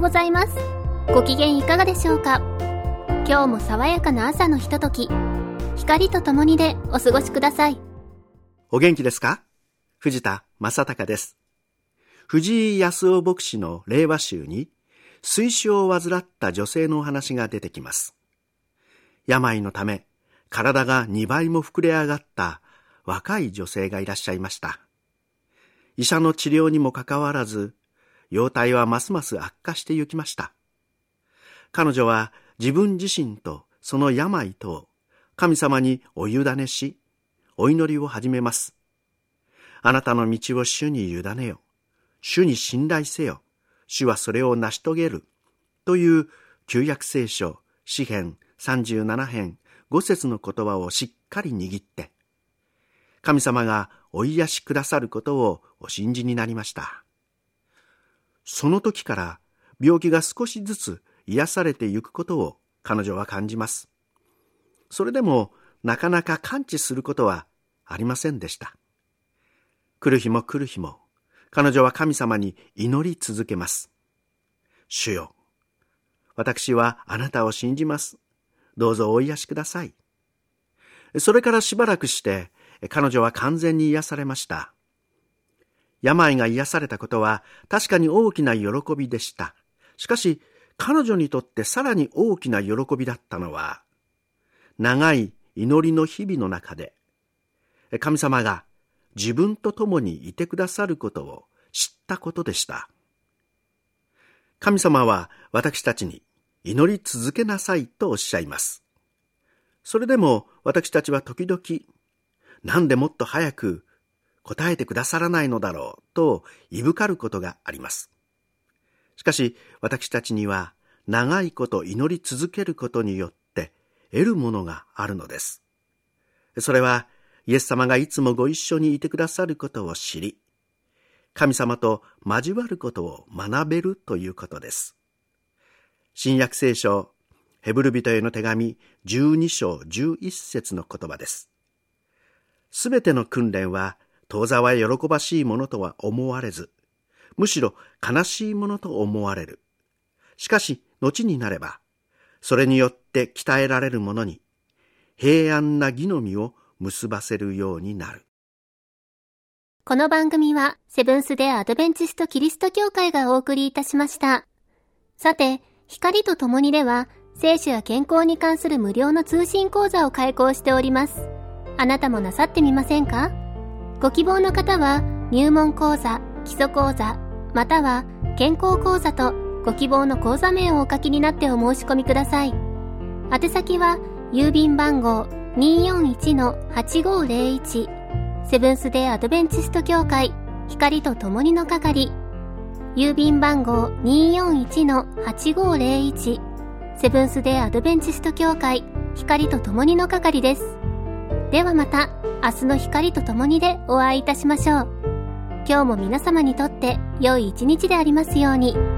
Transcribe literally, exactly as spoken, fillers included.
ございます。ご機嫌いかがでしょうか。今日も爽やかな朝のひととき、光とともにでお過ごしください。 お元気ですか？藤田正孝です。藤井康夫牧師の令和集に水腫を患った女性のお話が出てきます。病のため体がにばいも膨れ上がった若い女性がいらっしゃいました。医者の治療にもかかわらず、容体はますます悪化してゆきました。彼女は自分自身とその病とを神様にお委ねし、お祈りを始めます。あなたの道を主に委ねよ。主に信頼せよ。主はそれを成し遂げる。という旧約聖書詩編さんじゅうなな編ご節の言葉をしっかり握って、神様がお癒しくださることをお信じになりました。その時から病気が少しずつ癒されてゆくことを彼女は感じます。それでもなかなか完治することはありませんでした。来る日も来る日も彼女は神様に祈り続けます。主よ、私はあなたを信じます。どうぞお癒しください。それからしばらくして彼女は完全に癒されました。病が癒されたことは確かに大きな喜びでした。しかし彼女にとってさらに大きな喜びだったのは、長い祈りの日々の中で神様が自分と共にいてくださることを知ったことでした。神様は私たちに祈り続けなさいとおっしゃいます。それでも私たちは時々、なんでもっと早く答えてくださらないのだろうといぶかることがあります。しかし私たちには長いこと祈り続けることによって得るものがあるのです。それはイエス様がいつもご一緒にいてくださることを知り、神様と交わることを学べるということです。新約聖書ヘブル人への手紙じゅうに章じゅういち節の言葉です。すべての訓練は当座は喜ばしいものとは思われず、むしろ悲しいものと思われる。しかし後になれば、それによって鍛えられる者に平安な義の実を結ばせるようになる。 この番組はセブンス・デ・アドベンチスト・キリスト教会がお送りいたしました。さて、光とともにでは聖書や健康に関する無料の通信講座を開講しております。あなたもなさってみませんか？ご希望の方は入門講座、基礎講座、または健康講座とご希望の講座名をお書きになってお申し込みください。宛先は郵便番号 にーよんいちのはちごーぜろいち セブンス・デ・アドベンチスト教会光とともにの係、郵便番号 にーよんいちのはちごーぜろいち セブンス・デ・アドベンチスト教会光とともにの係です。ではまた明日の光とともにでお会いいたしましょう。今日も皆様にとって良い一日でありますように。